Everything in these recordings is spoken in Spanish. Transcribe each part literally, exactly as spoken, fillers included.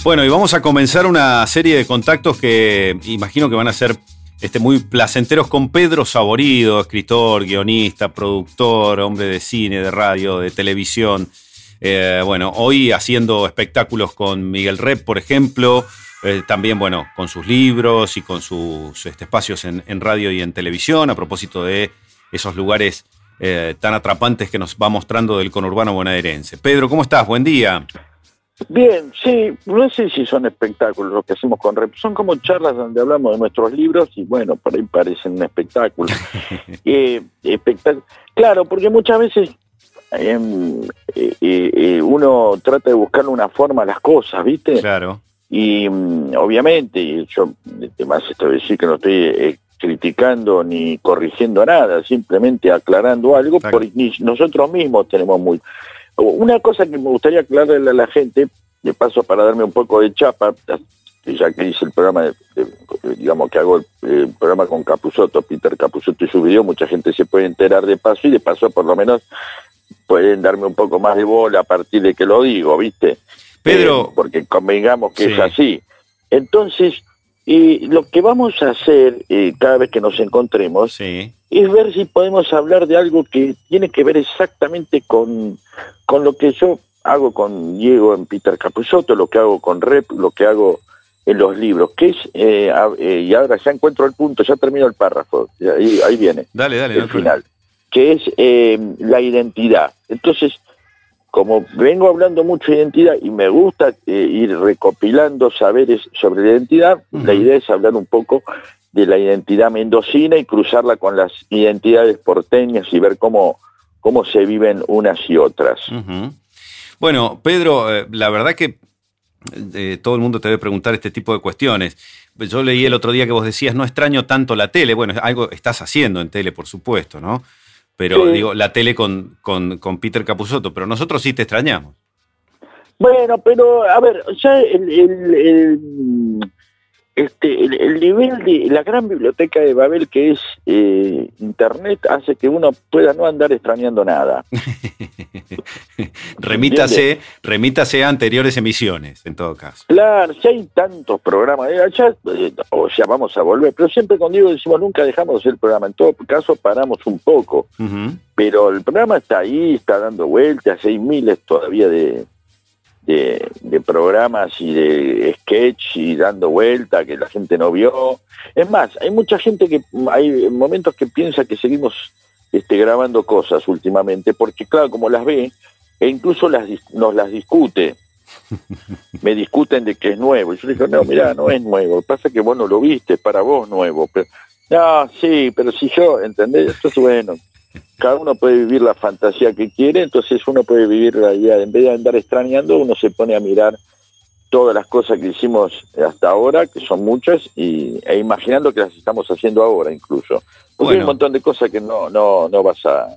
Bueno, y vamos a comenzar una serie de contactos que imagino que van a ser este, muy placenteros con Pedro Saborido, escritor, guionista, productor, hombre de cine, de radio, de televisión. Eh, bueno, hoy haciendo espectáculos con Miguel Rep, por ejemplo, eh, también, bueno, con sus libros y con sus este, espacios en, en radio y en televisión, a propósito de esos lugares eh, tan atrapantes que nos va mostrando del conurbano bonaerense. Pedro, ¿cómo estás? Buen día. Bien, sí, no sé si son espectáculos los que hacemos con Rep, son como charlas donde hablamos de nuestros libros y bueno, por ahí parecen un espectáculo. eh, espectáculo. Claro, porque muchas veces eh, eh, eh, uno trata de buscarle una forma a las cosas, ¿viste? Claro. Y um, obviamente, yo además esto de decir que no estoy eh, criticando ni corrigiendo nada, simplemente aclarando algo, Claro. por, ni nosotros mismos tenemos muy... Una cosa que me gustaría aclararle a la gente, de paso para darme un poco de chapa, ya que hice el programa, de, de, digamos que hago el, el programa con Capusotto, Peter Capusotto y su video, mucha gente se puede enterar de paso y de paso por lo menos pueden darme un poco más de bola a partir de que lo digo, ¿viste? Pedro. Eh, porque convengamos que Sí. es así. Entonces, eh, lo que vamos a hacer eh, cada vez que nos encontremos, Sí. es ver si podemos hablar de algo que tiene que ver exactamente con, con lo que yo hago con Diego en Peter Capusotto, lo que hago con Rep, lo que hago en los libros, que es, eh, eh, y ahora ya encuentro el punto, ya termino el párrafo, ahí, ahí viene Dale, dale. el no final, que es eh, la identidad. Entonces, como vengo hablando mucho de identidad y me gusta eh, ir recopilando saberes sobre la identidad, Uh-huh. la idea es hablar un poco de la identidad mendocina y cruzarla con las identidades porteñas y ver cómo, cómo se viven unas y otras. Uh-huh. Bueno, Pedro, eh, la verdad que eh, todo el mundo te debe preguntar este tipo de cuestiones. Yo leí el otro día que vos decías, no extraño tanto la tele. Bueno, algo estás haciendo en tele, por supuesto, ¿no? Pero Sí. digo, la tele con, con, con Peter Capusotto, pero nosotros sí te extrañamos. Bueno, pero a ver, ya el, el, el, este, el, el nivel de la gran biblioteca de Babel que es eh, Internet hace que uno pueda no andar extrañando nada. remítase, remítase a anteriores emisiones, en todo caso. Claro, si hay tantos programas, eh, ya, eh, o sea, vamos a volver, pero siempre con Diego decimos, nunca dejamos de hacer el programa, en todo caso paramos un poco, Uh-huh. pero el programa está ahí, está dando vueltas, hay miles todavía de, de, de programas y de sketch y dando vueltas que la gente no vio. Es más, hay mucha gente que, hay momentos que piensa que seguimos este, grabando cosas últimamente, porque claro, como las ve, e incluso las, nos las discute. Me discuten de que es nuevo. Y yo digo, no, mirá, no es nuevo. Pasa que vos no lo viste, es para vos nuevo. Pero, no, sí, pero si yo, ¿entendés? Entonces, bueno, cada uno puede vivir la fantasía que quiere, entonces uno puede vivir la idea. En vez de andar extrañando, uno se pone a mirar todas las cosas que hicimos hasta ahora, que son muchas, y, e imaginando que las estamos haciendo ahora incluso. Porque Bueno. hay un montón de cosas que no, no, no vas a,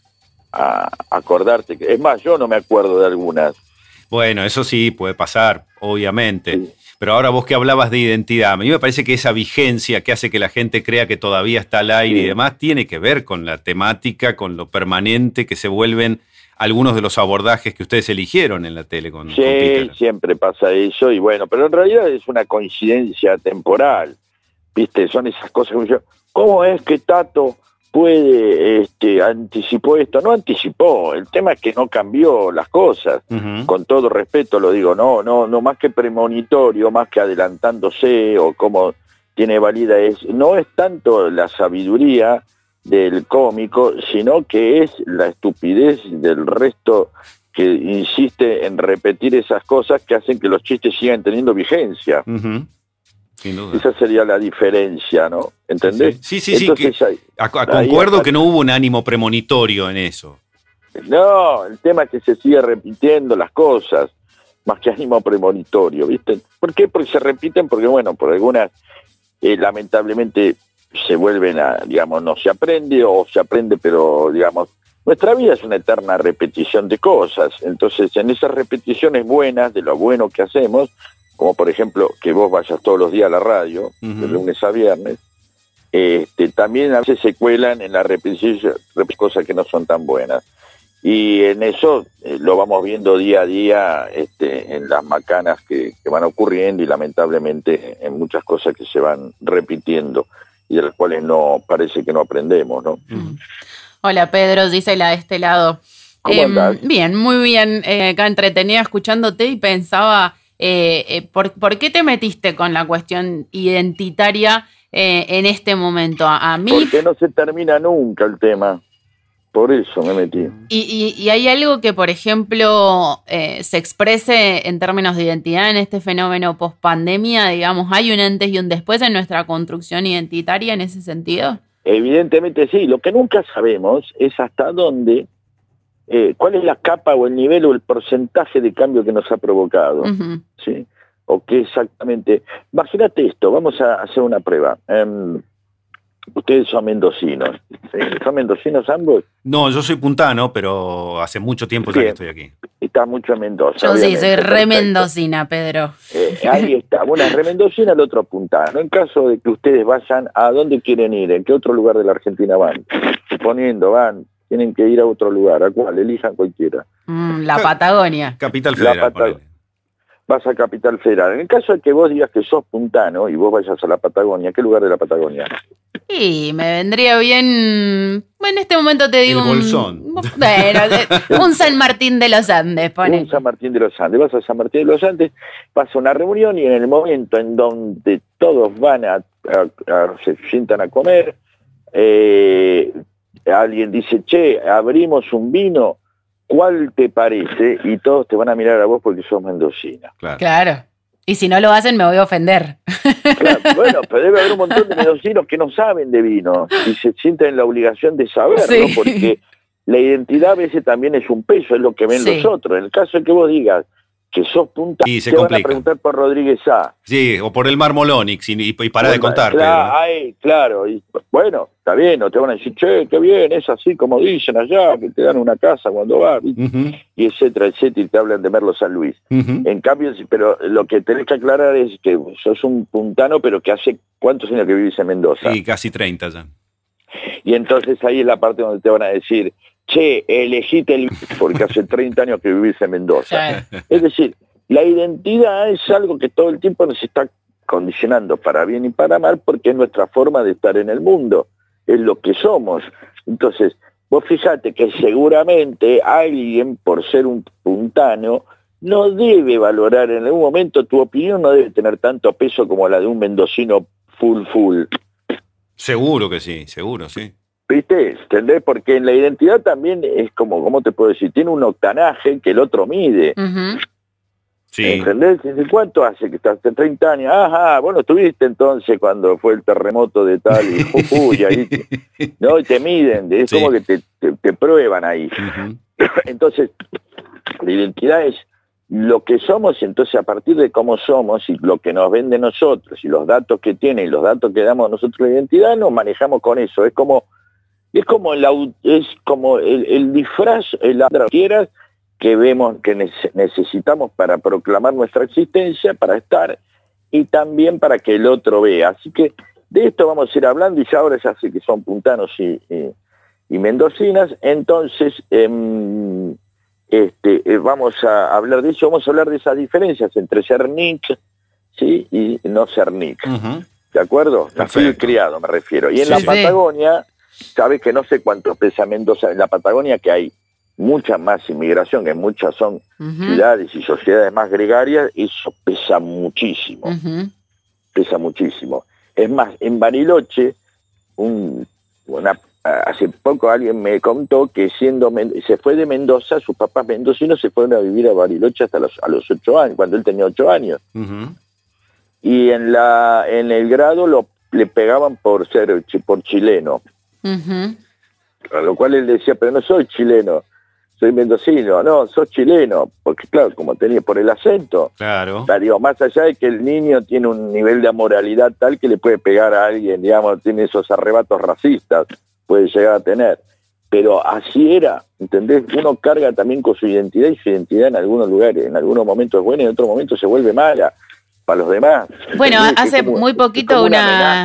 a acordarte. Es más, yo no me acuerdo de algunas. Bueno, eso sí puede pasar, obviamente. Sí. Pero ahora vos que hablabas de identidad, a mí me parece que esa vigencia que hace que la gente crea que todavía está al aire Sí. y demás, tiene que ver con la temática, con lo permanente que se vuelven algunos de los abordajes que ustedes eligieron en la tele con, Sí, con Peter. siempre pasa eso, y bueno, pero en realidad es una coincidencia temporal, ¿viste? Son esas cosas que yo, ¿cómo es que Tato puede, este, anticipó esto? No anticipó, el tema es que no cambió las cosas, Uh-huh. con todo respeto lo digo, no, no, no más que premonitorio, más que adelantándose, o como tiene valida, es, no es tanto la sabiduría del cómico, sino que es la estupidez del resto que insiste en repetir esas cosas que hacen que los chistes sigan teniendo vigencia. Uh-huh. Sin duda. Esa sería la diferencia, ¿no? ¿Entendés? Sí, sí, sí, Entonces, que, ahí, a, a, ahí concuerdo hasta, que no hubo un ánimo premonitorio en eso. No, el tema es que se sigue repitiendo las cosas, más que ánimo premonitorio, ¿viste? ¿Por qué? Porque se repiten, porque bueno, por algunas, eh, lamentablemente, se vuelven a, digamos, no se aprende, o se aprende, pero, digamos, nuestra vida es una eterna repetición de cosas. Entonces, en esas repeticiones buenas, de lo bueno que hacemos, como por ejemplo, que vos vayas todos los días a la radio, uh-huh. de lunes a viernes, este, también a veces se cuelan en la repetición cosas que no son tan buenas. Y en eso eh, lo vamos viendo día a día este, en las macanas que, que van ocurriendo y lamentablemente en muchas cosas que se van repitiendo y de las cuales no parece que no aprendemos, ¿no? Mm. Hola Pedro, Gisela de este lado. ¿Cómo eh, andás? Bien, muy bien, eh, acá entretenida escuchándote y pensaba, eh, eh, ¿por, ¿por qué te metiste con la cuestión identitaria eh, en este momento? A, a mí... Porque no se termina nunca el tema. Por eso me metí. Y, y, y hay algo que, por ejemplo, eh, se exprese en términos de identidad en este fenómeno post-pandemia, digamos, ¿hay un antes y un después en nuestra construcción identitaria en ese sentido? Evidentemente sí. Lo que nunca sabemos es hasta dónde, eh, cuál es la capa o el nivel o el porcentaje de cambio que nos ha provocado. Uh-huh. ¿Sí? O qué exactamente. Imagínate esto, vamos a hacer una prueba. Um, Ustedes son mendocinos. ¿Sí? ¿Son mendocinos ambos? No, yo soy puntano, pero hace mucho tiempo ya que estoy aquí. Está mucho en Mendoza. Yo sí, soy re perfecto. Mendocina, Pedro. Eh, ahí está. Una es re mendocina, el otro puntano. En caso de que ustedes vayan, ¿a dónde quieren ir? ¿En qué otro lugar de la Argentina van? Suponiendo, van, tienen que ir a otro lugar. ¿A cuál? Elijan cualquiera. Mm, la Patagonia. Capital Federal. La Pata- vas a Capital Federal. En el caso de que vos digas que sos puntano y vos vayas a la Patagonia, ¿qué lugar de la Patagonia? Y me vendría bien, en este momento te digo el Bolsón. Un, bueno, un San Martín de los Andes, pone. Un San Martín de los Andes. Vas a San Martín de los Andes, vas a una reunión y en el momento en donde todos van a, a, a se sientan a comer, eh, alguien dice, che, abrimos un vino, ¿cuál te parece? Y todos te van a mirar a vos porque sos mendocina. Claro. Claro. Y si no lo hacen, me voy a ofender. Claro, bueno, pero debe haber un montón de mendocinos que no saben de vino y se sienten en la obligación de saberlo, Sí. porque la identidad a veces también es un peso, es lo que ven Sí. los otros. En el caso de que vos digas que sos punta, Y se te complica. van a preguntar por Rodríguez A. Sí, o por el Mar Molonix y, y, y para de contar. Claro, Pedro. ay, claro, y bueno, está bien, o te van a decir, che, qué bien, es así como dicen allá, que te dan una casa cuando vas, Uh-huh. y etcétera, etcétera, y te hablan de Merlo San Luis. Uh-huh. En cambio, sí, pero lo que tenés que aclarar es que sos un puntano, pero que hace cuántos años que vivís en Mendoza. Sí, casi treinta ya. Y entonces ahí es la parte donde te van a decir, che, elegite el porque hace treinta años que vivís en Mendoza. Es decir, la identidad es algo que todo el tiempo nos está condicionando para bien y para mal, porque es nuestra forma de estar en el mundo, es lo que somos. Entonces, vos fíjate que seguramente alguien, por ser un puntano, no debe valorar en algún momento, tu opinión no debe tener tanto peso como la de un mendocino full full. Seguro que sí, seguro, sí. ¿Viste? ¿Entendés? Porque en la identidad también es como, ¿cómo te puedo decir? Tiene un octanaje que el otro mide. Uh-huh. Sí. ¿Entendés? Dice, ¿cuánto hace que estás? Hace treinta años. Ajá, bueno, estuviste entonces cuando fue el terremoto de tal y, uh, y ahí, te, ¿no? Y te miden, es Sí. como que te, te, te prueban ahí. Uh-huh. Entonces, la identidad es lo que somos, y entonces a partir de cómo somos y lo que nos ven de nosotros y los datos que tienen y los datos que damos nosotros de la identidad, nos manejamos con eso. Es como es como el, es como el, el disfraz, el quieras, que vemos que necesitamos para proclamar nuestra existencia, para estar, y también para que el otro vea. Así que de esto vamos a ir hablando, y ya ahora ya sé que son puntanos y, y, y mendocinas, entonces eh, este, eh, vamos a hablar de eso, vamos a hablar de esas diferencias entre ser Nick, ¿sí? Y no ser Nick. Uh-huh. ¿De acuerdo? Nacido y Perfecto. criado, me refiero. Y en Sí, la sí. Patagonia, sabes que no sé cuánto pesa Mendoza, en la Patagonia que hay mucha más inmigración, que muchas son Uh-huh. ciudades y sociedades más gregarias, eso pesa muchísimo, Uh-huh. pesa muchísimo. Es más, en Bariloche, un, una, hace poco alguien me contó que siendo se fue de Mendoza, sus papás mendocinos se fueron a vivir a Bariloche hasta los, a los ocho años, cuando él tenía ocho años. Uh-huh. Y en la en el grado lo le pegaban por ser por chileno. Uh-huh. A lo cual él decía, pero no soy chileno, soy mendocino. No, sos chileno, porque claro, como tenía por el acento. Claro. O sea, digo, más allá de que el niño tiene un nivel de amoralidad tal que le puede pegar a alguien, digamos, tiene esos arrebatos racistas, puede llegar a tener. Pero así era, ¿entendés? Uno carga también con su identidad, y su identidad en algunos lugares, en algunos momentos es buena y en otros momentos se vuelve mala para los demás. Bueno, ¿entendés? hace Es como- muy es poquito como una, amenaza.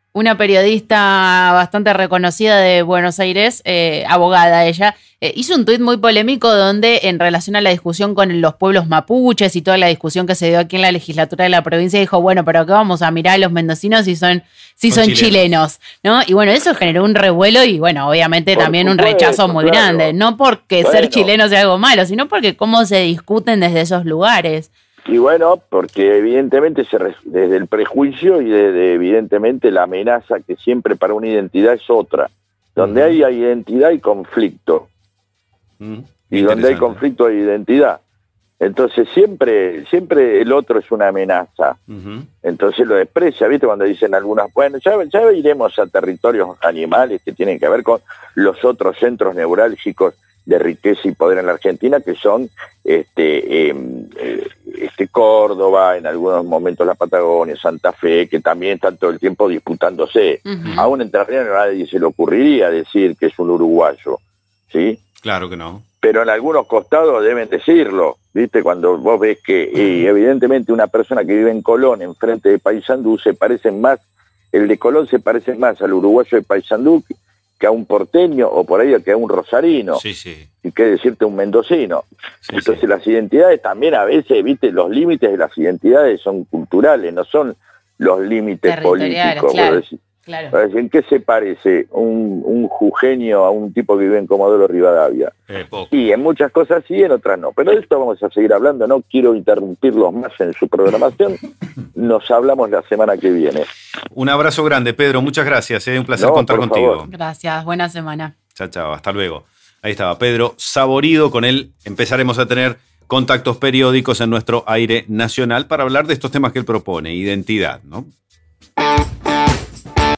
una periodista bastante reconocida de Buenos Aires, eh, abogada ella, eh, hizo un tuit muy polémico donde en relación a la discusión con los pueblos mapuches y toda la discusión que se dio aquí en la legislatura de la provincia, dijo, bueno, pero ¿qué vamos a mirar a los mendocinos si son, si son, son chilenos. chilenos? ¿No? Y bueno, eso generó un revuelo y bueno, obviamente Por también supuesto, un rechazo muy claro. grande, no porque bueno. ser chileno sea algo malo, sino porque cómo se discuten desde esos lugares. Y bueno, porque evidentemente se re, desde el prejuicio y desde evidentemente la amenaza que siempre para una identidad es otra. Donde uh-huh. hay identidad hay conflicto. Uh-huh. Y donde hay conflicto hay identidad. Entonces siempre siempre el otro es una amenaza. Uh-huh. Entonces lo desprecia, ¿viste? Cuando dicen algunas, bueno, ya, ya iremos a territorios animales que tienen que ver con los otros centros neurálgicos de riqueza y poder en la Argentina, que son este, eh, este Córdoba, en algunos momentos la Patagonia, Santa Fe, que también están todo el tiempo disputándose. Uh-huh. Aún en terreno a nadie se le ocurriría decir que es un uruguayo, ¿sí? Claro que no. Pero en algunos costados deben decirlo, ¿viste? Cuando vos ves que eh, evidentemente una persona que vive en Colón, enfrente de Paysandú, se parece más, el de Colón se parece más al uruguayo de Paysandú que a un porteño, o por ahí que a un rosarino, sí, sí. y qué decirte un mendocino. Sí, Entonces sí. las identidades también a veces, viste, los límites de las identidades son culturales, no son los límites políticos. Claro, decir, claro. ¿en qué se parece un, un jujeño a un tipo que vive en Comodoro Rivadavia? Eh, y en muchas cosas sí, en otras no. Pero de esto vamos a seguir hablando, no quiero interrumpirlos más en su programación. Nos hablamos la semana que viene. Un abrazo grande, Pedro, muchas gracias, ¿eh? Un placer no, contar contigo. Favor. Gracias, buena semana. Chao, chao, hasta luego. Ahí estaba Pedro Saborido, con él empezaremos a tener contactos periódicos en nuestro aire nacional para hablar de estos temas que él propone, identidad, ¿no?